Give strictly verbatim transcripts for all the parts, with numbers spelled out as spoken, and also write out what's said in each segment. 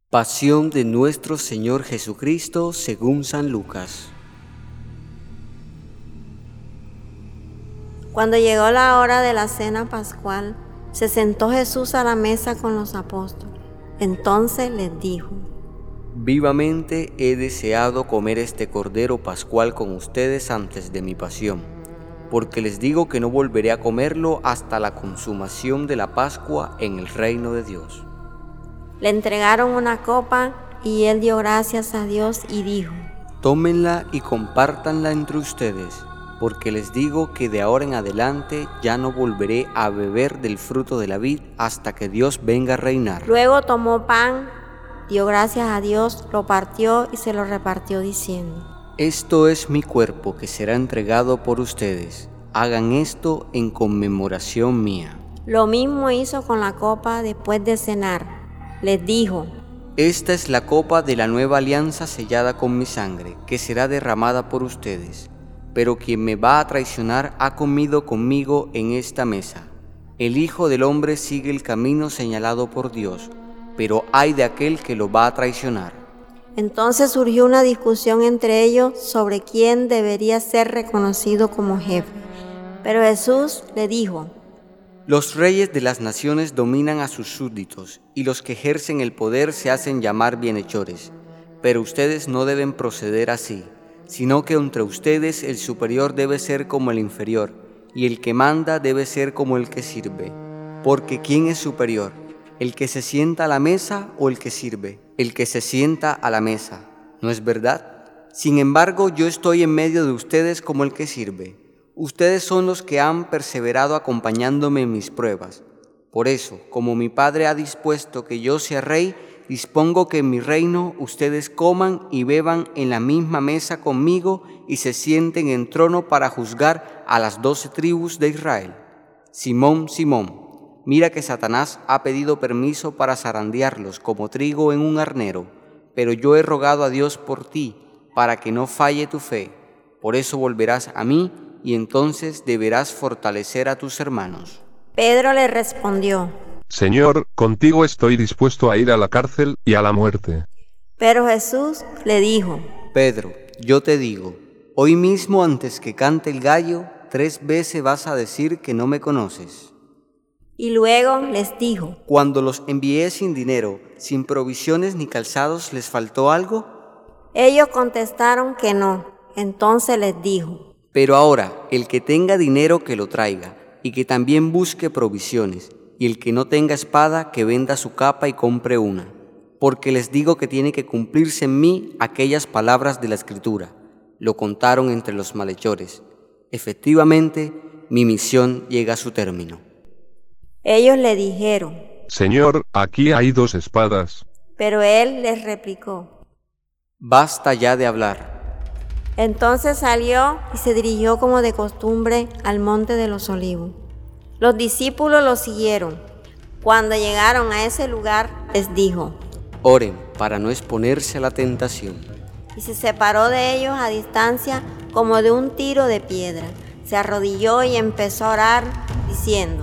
Pasión de nuestro Señor Jesucristo según San Lucas. Cuando llegó la hora de la cena pascual, se sentó Jesús a la mesa con los apóstoles. Entonces les dijo: Vivamente he deseado comer este cordero pascual con ustedes antes de mi pasión, porque les digo que no volveré a comerlo hasta la consumación de la Pascua en el reino de Dios. Le entregaron una copa y él dio gracias a Dios y dijo: Tómenla y compártanla entre ustedes, porque les digo que de ahora en adelante ya no volveré a beber del fruto de la vid hasta que Dios venga a reinar. Luego tomó pan, dio gracias a Dios, lo partió y se lo repartió diciendo: Esto es mi cuerpo que será entregado por ustedes. Hagan esto en conmemoración mía. Lo mismo hizo con la copa después de cenar. Les dijo: Esta es la copa de la nueva alianza sellada con mi sangre, que será derramada por ustedes. Pero quien me va a traicionar ha comido conmigo en esta mesa. El Hijo del Hombre sigue el camino señalado por Dios, pero ay de aquel que lo va a traicionar. Entonces surgió una discusión entre ellos sobre quién debería ser reconocido como jefe. Pero Jesús le dijo: Los reyes de las naciones dominan a sus súbditos, y los que ejercen el poder se hacen llamar bienhechores. Pero ustedes no deben proceder así, sino que entre ustedes el superior debe ser como el inferior, y el que manda debe ser como el que sirve. Porque ¿quién es superior? ¿El que se sienta a la mesa o el que sirve? El que se sienta a la mesa, ¿no es verdad? Sin embargo, yo estoy en medio de ustedes como el que sirve. Ustedes son los que han perseverado acompañándome en mis pruebas. Por eso, como mi Padre ha dispuesto que yo sea rey, dispongo que en mi reino ustedes coman y beban en la misma mesa conmigo y se sienten en trono para juzgar a las doce tribus de Israel. Simón, Simón, mira que Satanás ha pedido permiso para zarandearlos como trigo en un arnero, pero yo he rogado a Dios por ti, para que no falle tu fe. Por eso volverás a mí, y entonces deberás fortalecer a tus hermanos. Pedro le respondió: Señor, contigo estoy dispuesto a ir a la cárcel y a la muerte. Pero Jesús le dijo: Pedro, yo te digo, hoy mismo antes que cante el gallo, tres veces vas a decir que no me conoces. Y luego les dijo: Cuando los envié sin dinero, sin provisiones ni calzados, ¿les faltó algo? Ellos contestaron que no. Entonces les dijo: Pero ahora, el que tenga dinero que lo traiga, y que también busque provisiones, y el que no tenga espada que venda su capa y compre una. Porque les digo que tiene que cumplirse en mí aquellas palabras de la Escritura. Lo contaron entre los malhechores. Efectivamente, mi misión llega a su término. Ellos le dijeron: Señor, aquí hay dos espadas. Pero él les replicó: Basta ya de hablar. Entonces salió y se dirigió como de costumbre al monte de los Olivos. Los discípulos lo siguieron. Cuando llegaron a ese lugar, les dijo: Oren para no exponerse a la tentación. Y se separó de ellos a distancia como de un tiro de piedra. Se arrodilló y empezó a orar, diciendo: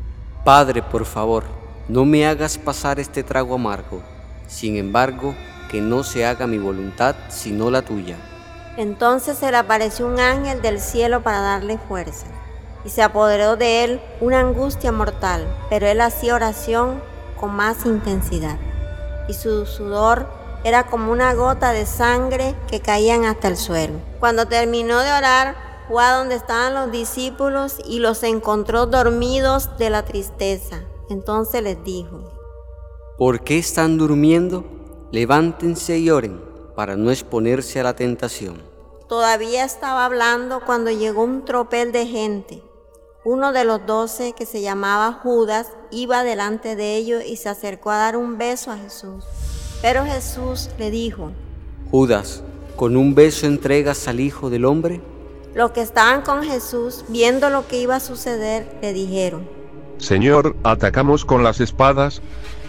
Padre, por favor, no me hagas pasar este trago amargo. Sin embargo, que no se haga mi voluntad, sino la tuya. Entonces se le apareció un ángel del cielo para darle fuerza, y se apoderó de él una angustia mortal, pero él hacía oración con más intensidad, y su sudor era como una gota de sangre que caían hasta el suelo. Cuando terminó de orar, fue a donde estaban los discípulos y los encontró dormidos de la tristeza. Entonces les dijo: ¿Por qué están durmiendo? Levántense y oren, para no exponerse a la tentación. Todavía estaba hablando cuando llegó un tropel de gente. Uno de los doce, que se llamaba Judas, iba delante de ellos y se acercó a dar un beso a Jesús. Pero Jesús le dijo: Judas, ¿con un beso entregas al Hijo del Hombre? Los que estaban con Jesús, viendo lo que iba a suceder, le dijeron: Señor, ¿atacamos con las espadas?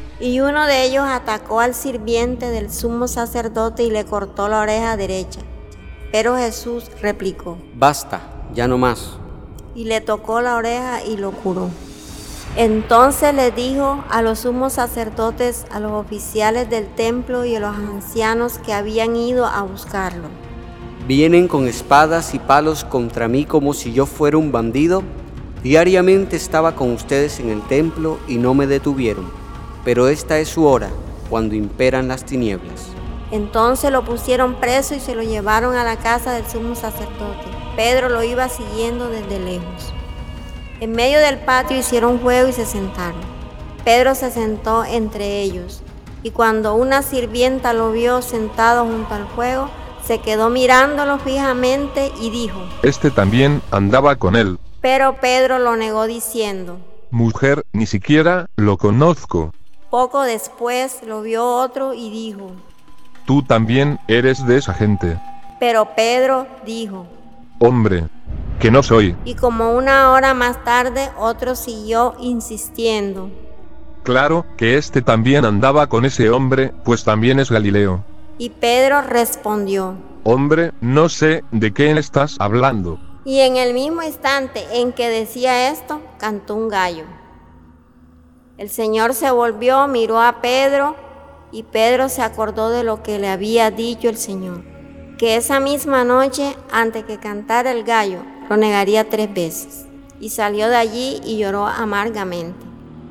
Y uno de ellos atacó al sirviente del sumo sacerdote y le cortó la oreja derecha. Pero Jesús replicó: Basta, ya no más. Y le tocó la oreja y lo curó. Entonces les dijo a los sumos sacerdotes, a los oficiales del templo y a los ancianos que habían ido a buscarlo: ¿Vienen con espadas y palos contra mí como si yo fuera un bandido? Diariamente estaba con ustedes en el templo y no me detuvieron, pero esta es su hora, cuando imperan las tinieblas. Entonces lo pusieron preso y se lo llevaron a la casa del sumo sacerdote. Pedro lo iba siguiendo desde lejos. En medio del patio hicieron fuego y se sentaron. Pedro se sentó entre ellos, y cuando una sirvienta lo vio sentado junto al fuego, se quedó mirándolo fijamente y dijo: Este también andaba con él. Pero Pedro lo negó diciendo: Mujer, ni siquiera lo conozco. Poco después lo vio otro y dijo: Tú también eres de esa gente. Pero Pedro dijo: Hombre, que no soy. Y como una hora más tarde otro siguió insistiendo: Claro que este también andaba con ese hombre, pues también es Galileo. Y Pedro respondió: Hombre, no sé de qué estás hablando. Y en el mismo instante en que decía esto, cantó un gallo. El Señor se volvió, miró a Pedro, y Pedro se acordó de lo que le había dicho el Señor, que esa misma noche, antes que cantara el gallo, lo negaría tres veces. Y salió de allí y lloró amargamente.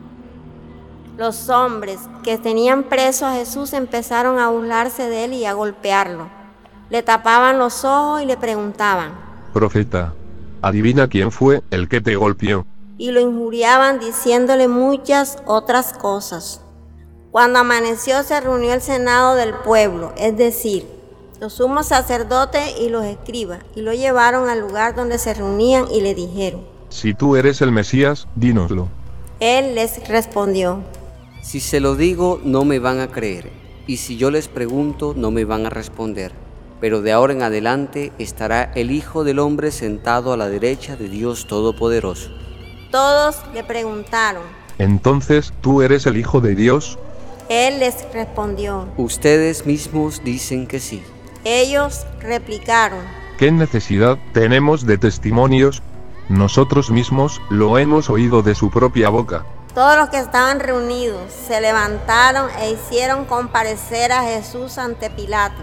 Los hombres que tenían preso a Jesús empezaron a burlarse de él y a golpearlo. Le tapaban los ojos y le preguntaban: Profeta, adivina quién fue el que te golpeó. Y lo injuriaban diciéndole muchas otras cosas. Cuando amaneció se reunió el senado del pueblo, es decir, los sumos sacerdotes y los escribas, y lo llevaron al lugar donde se reunían y le dijeron: Si tú eres el Mesías, dínoslo. Él les respondió: Si se lo digo, no me van a creer, y si yo les pregunto, no me van a responder. Pero de ahora en adelante estará el Hijo del Hombre sentado a la derecha de Dios Todopoderoso. Todos le preguntaron: Entonces, ¿tú eres el Hijo de Dios? Él les respondió: Ustedes mismos dicen que sí. Ellos replicaron: ¿Qué necesidad tenemos de testimonios? Nosotros mismos lo hemos oído de su propia boca. Todos los que estaban reunidos se levantaron e hicieron comparecer a Jesús ante Pilato.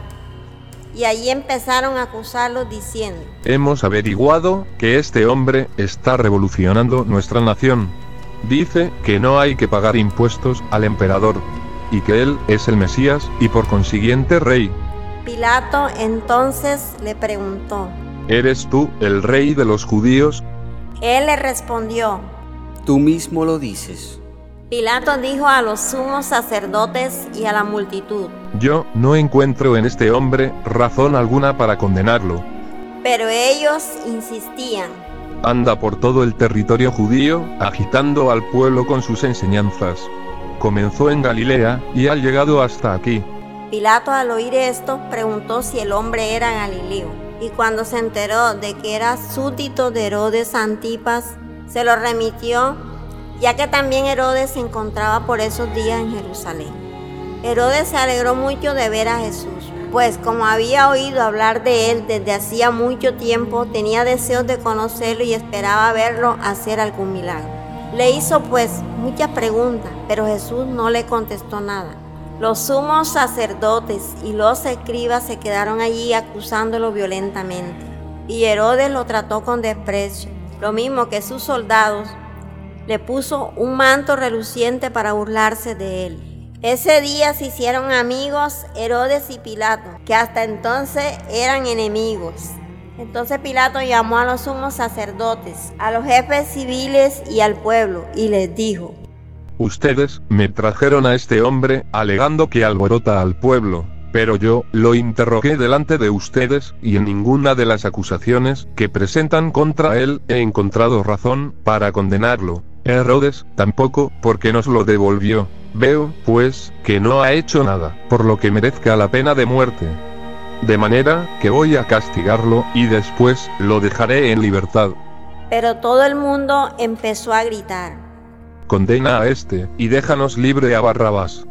Y allí empezaron a acusarlo diciendo: Hemos averiguado que este hombre está revolucionando nuestra nación. Dice que no hay que pagar impuestos al emperador, y que él es el Mesías y por consiguiente rey. Pilato entonces le preguntó: ¿Eres tú el rey de los judíos? Él le respondió: Tú mismo lo dices. Pilato dijo a los sumos sacerdotes y a la multitud: Yo no encuentro en este hombre razón alguna para condenarlo. Pero ellos insistían: Anda por todo el territorio judío, agitando al pueblo con sus enseñanzas. Comenzó en Galilea, y ha llegado hasta aquí. Pilato, al oír esto, preguntó si el hombre era Galileo. Y cuando se enteró de que era súbdito de Herodes Antipas, se lo remitió, ya que también Herodes se encontraba por esos días en Jerusalén. Herodes se alegró mucho de ver a Jesús, pues como había oído hablar de él desde hacía mucho tiempo, tenía deseos de conocerlo y esperaba verlo hacer algún milagro. Le hizo pues muchas preguntas, pero Jesús no le contestó nada. Los sumos sacerdotes y los escribas se quedaron allí acusándolo violentamente, y Herodes lo trató con desprecio, lo mismo que sus soldados. Le puso un manto reluciente para burlarse de él. Ese día se hicieron amigos Herodes y Pilato, que hasta entonces eran enemigos. Entonces Pilato llamó a los sumos sacerdotes, a los jefes civiles y al pueblo, y les dijo: Ustedes me trajeron a este hombre, alegando que alborota al pueblo, pero yo lo interrogué delante de ustedes, y en ninguna de las acusaciones que presentan contra él he encontrado razón para condenarlo. Herodes tampoco, porque nos lo devolvió. Veo, pues, que no ha hecho nada, por lo que merezca la pena de muerte. De manera que voy a castigarlo, y después lo dejaré en libertad. Pero todo el mundo empezó a gritar: Condena a este, y déjanos libre a Barrabás.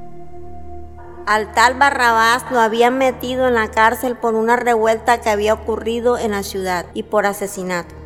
Al tal Barrabás lo habían metido en la cárcel por una revuelta que había ocurrido en la ciudad y por asesinato.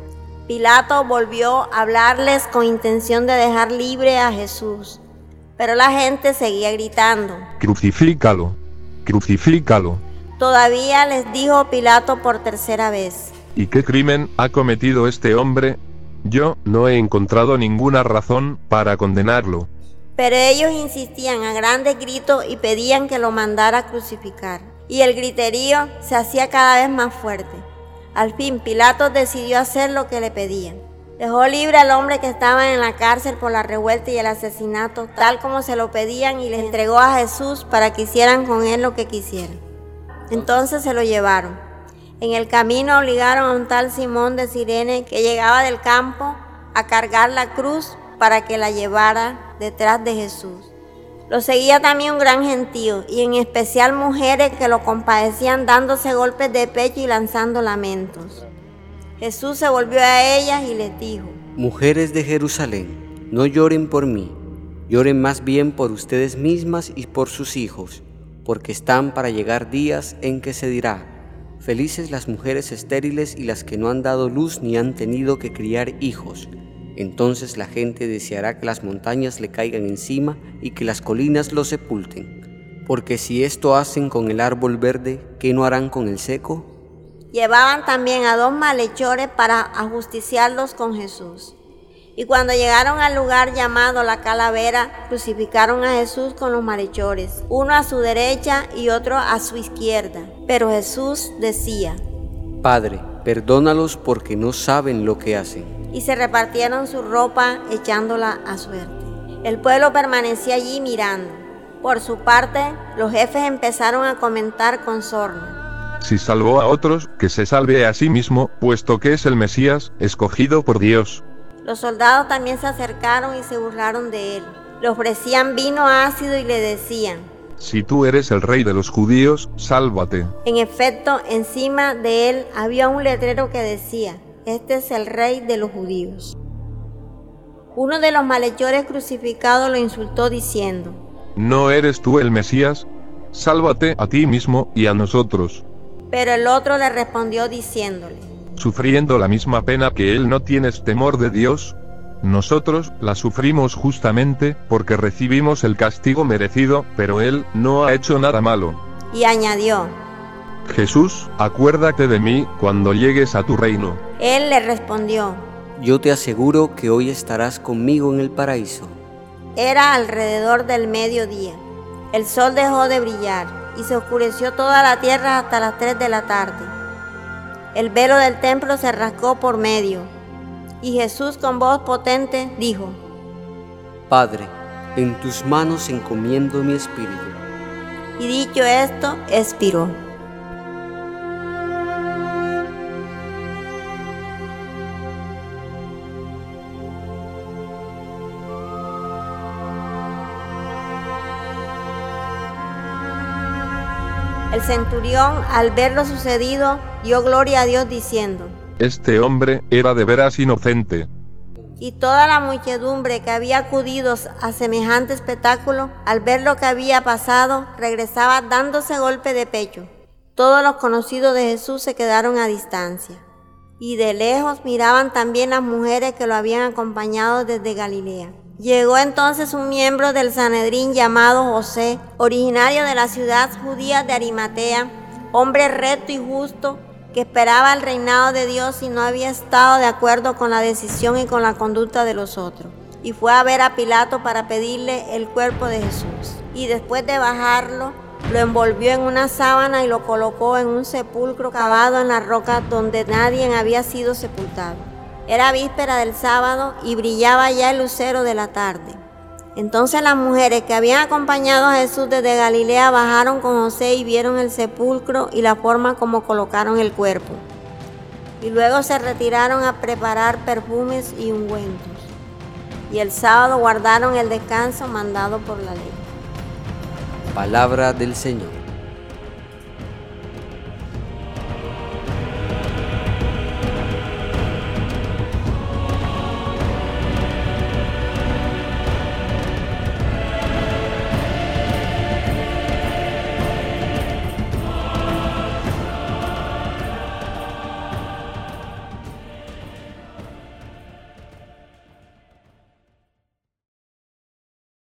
Pilato volvió a hablarles con intención de dejar libre a Jesús, pero la gente seguía gritando: Crucifícalo, crucifícalo. Todavía les dijo Pilato por tercera vez: ¿Y qué crimen ha cometido este hombre? Yo no he encontrado ninguna razón para condenarlo. Pero ellos insistían a grandes gritos y pedían que lo mandara a crucificar. Y el griterío se hacía cada vez más fuerte. Al fin Pilato decidió hacer lo que le pedían. Dejó libre al hombre que estaba en la cárcel por la revuelta y el asesinato, tal como se lo pedían, y les entregó a Jesús para que hicieran con él lo que quisieran. Entonces se lo llevaron. En el camino obligaron a un tal Simón de Cirene, que llegaba del campo, a cargar la cruz para que la llevara detrás de Jesús. Lo seguía también un gran gentío, y en especial mujeres que lo compadecían dándose golpes de pecho y lanzando lamentos. Jesús se volvió a ellas y les dijo: Mujeres de Jerusalén, no lloren por mí, lloren más bien por ustedes mismas y por sus hijos, porque están para llegar días en que se dirá: felices las mujeres estériles y las que no han dado luz ni han tenido que criar hijos. Entonces la gente deseará que las montañas le caigan encima y que las colinas lo sepulten. Porque si esto hacen con el árbol verde, ¿qué no harán con el seco? Llevaban también a dos malhechores para ajusticiarlos con Jesús. Y cuando llegaron al lugar llamado la Calavera, crucificaron a Jesús con los malhechores, uno a su derecha y otro a su izquierda. Pero Jesús decía: Padre, perdónalos porque no saben lo que hacen. Y se repartieron su ropa echándola a suerte. El pueblo permanecía allí mirando. Por su parte, los jefes empezaron a comentar con sorna: Si salvó a otros, que se salve a sí mismo, puesto que es el Mesías, escogido por Dios. Los soldados también se acercaron y se burlaron de él. Le ofrecían vino ácido y le decían: Si tú eres el rey de los judíos, sálvate. En efecto, encima de él había un letrero que decía: Este es el rey de los judíos. Uno de los malhechores crucificados lo insultó diciendo: ¿No eres tú el Mesías? Sálvate a ti mismo y a nosotros. Pero el otro le respondió diciéndole: Sufriendo la misma pena que él, ¿no tienes temor de Dios? Nosotros la sufrimos justamente porque recibimos el castigo merecido, pero él no ha hecho nada malo. Y añadió: Jesús, acuérdate de mí cuando llegues a tu reino. Él le respondió: Yo te aseguro que hoy estarás conmigo en el paraíso. Era alrededor del mediodía. El sol dejó de brillar y se oscureció toda la tierra hasta las tres de la tarde. El velo del templo se rasgó por medio, y Jesús con voz potente dijo: Padre, en tus manos encomiendo mi espíritu. Y dicho esto, expiró. El centurión, al ver lo sucedido, dio gloria a Dios diciendo: Este hombre era de veras inocente. Y toda la muchedumbre que había acudido a semejante espectáculo, al ver lo que había pasado, regresaba dándose golpe de pecho. Todos los conocidos de Jesús se quedaron a distancia, y de lejos miraban también las mujeres que lo habían acompañado desde Galilea. Llegó entonces un miembro del Sanedrín llamado José, originario de la ciudad judía de Arimatea, hombre recto y justo, que esperaba el reinado de Dios y no había estado de acuerdo con la decisión y con la conducta de los otros. Y fue a ver a Pilato para pedirle el cuerpo de Jesús. Y después de bajarlo, lo envolvió en una sábana y lo colocó en un sepulcro cavado en la roca donde nadie había sido sepultado. Era víspera del sábado y brillaba ya el lucero de la tarde. Entonces las mujeres que habían acompañado a Jesús desde Galilea bajaron con José y vieron el sepulcro y la forma como colocaron el cuerpo. Y luego se retiraron a preparar perfumes y ungüentos. Y el sábado guardaron el descanso mandado por la ley. Palabra del Señor.